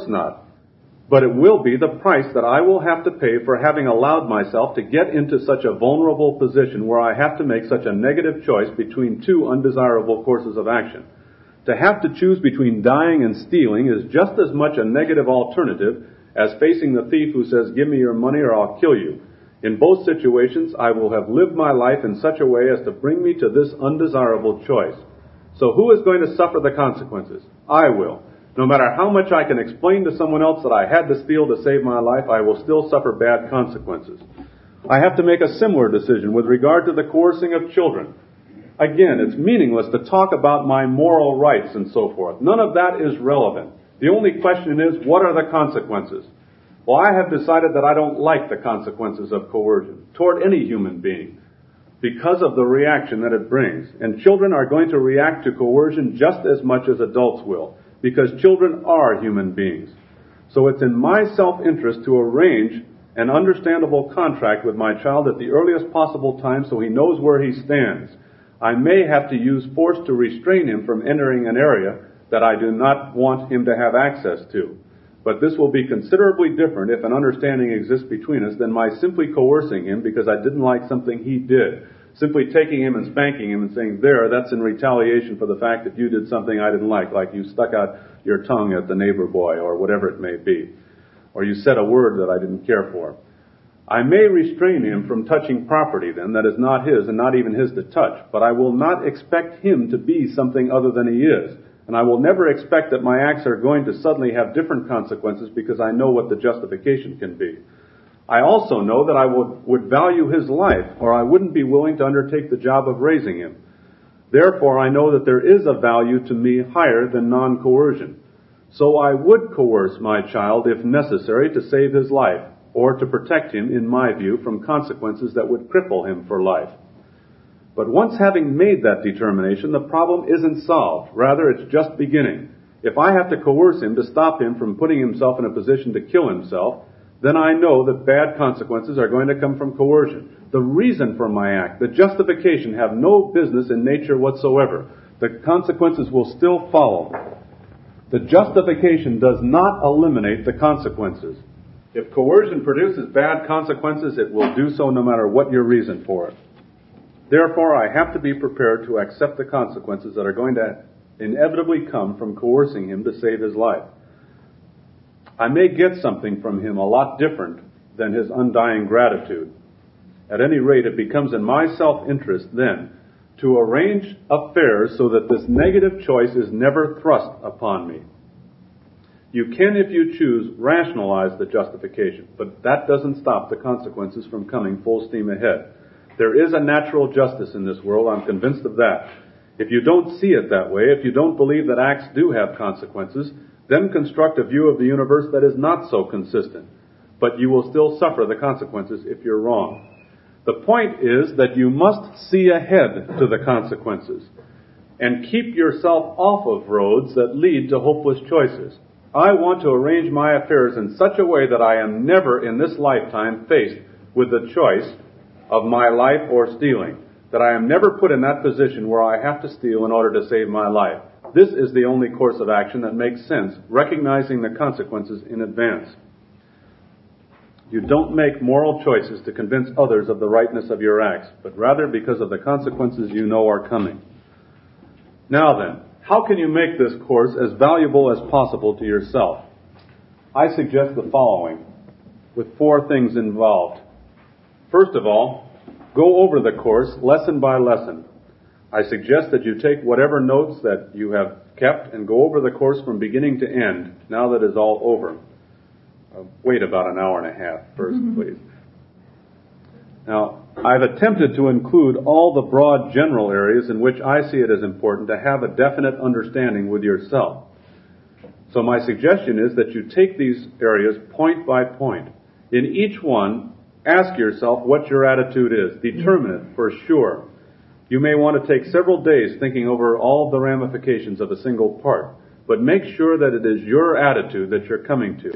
not. But it will be the price that I will have to pay for having allowed myself to get into such a vulnerable position where I have to make such a negative choice between two undesirable courses of action. To have to choose between dying and stealing is just as much a negative alternative as facing the thief who says, "Give me your money or I'll kill you." In both situations, I will have lived my life in such a way as to bring me to this undesirable choice. So who is going to suffer the consequences? I will. No matter how much I can explain to someone else that I had to steal to save my life, I will still suffer bad consequences. I have to make a similar decision with regard to the coercing of children. Again, it's meaningless to talk about my moral rights and so forth. None of that is relevant. The only question is, what are the consequences? Well, I have decided that I don't like the consequences of coercion toward any human being because of the reaction that it brings. And children are going to react to coercion just as much as adults will, because children are human beings. So it's in my self-interest to arrange an understandable contract with my child at the earliest possible time so he knows where he stands. I may have to use force to restrain him from entering an area that I do not want him to have access to. But this will be considerably different if an understanding exists between us than my simply coercing him because I didn't like something he did. Simply taking him and spanking him and saying, "There, that's in retaliation for the fact that you did something I didn't like you stuck out your tongue at the neighbor boy," or whatever it may be. Or you said a word that I didn't care for. I may restrain him from touching property then that is not his and not even his to touch, but I will not expect him to be something other than he is. And I will never expect that my acts are going to suddenly have different consequences because I know what the justification can be. I also know that I would value his life, or I wouldn't be willing to undertake the job of raising him. Therefore, I know that there is a value to me higher than non-coercion. So I would coerce my child if necessary to save his life, or to protect him, in my view, from consequences that would cripple him for life. But once having made that determination, the problem isn't solved. Rather, it's just beginning. If I have to coerce him to stop him from putting himself in a position to kill himself, then I know that bad consequences are going to come from coercion. The reason for my act, the justification, have no business in nature whatsoever. The consequences will still follow. The justification does not eliminate the consequences. If coercion produces bad consequences, it will do so no matter what your reason for it. Therefore, I have to be prepared to accept the consequences that are going to inevitably come from coercing him to save his life. I may get something from him a lot different than his undying gratitude. At any rate, it becomes in my self-interest then to arrange affairs so that this negative choice is never thrust upon me. You can, if you choose, rationalize the justification, but that doesn't stop the consequences from coming full steam ahead. There is a natural justice in this world, I'm convinced of that. If you don't see it that way, if you don't believe that acts do have consequences, then construct a view of the universe that is not so consistent. But you will still suffer the consequences if you're wrong. The point is that you must see ahead to the consequences and keep yourself off of roads that lead to hopeless choices. I want to arrange my affairs in such a way that I am never in this lifetime faced with the choice of my life or stealing, that I am never put in that position where I have to steal in order to save my life. This is the only course of action that makes sense, recognizing the consequences in advance. You don't make moral choices to convince others of the rightness of your acts, but rather because of the consequences you know are coming. Now then, how can you make this course as valuable as possible to yourself? I suggest the following, with 4 things involved. First of all, go over the course lesson by lesson. I suggest that you take whatever notes that you have kept and go over the course from beginning to end, now that it's all over. Wait about an hour and a half first, please. Now, I've attempted to include all the broad general areas in which I see it as important to have a definite understanding with yourself. So my suggestion is that you take these areas point by point. In each one, ask yourself what your attitude is. Determine it for sure. You may want to take several days thinking over all the ramifications of a single part, but make sure that it is your attitude that you're coming to.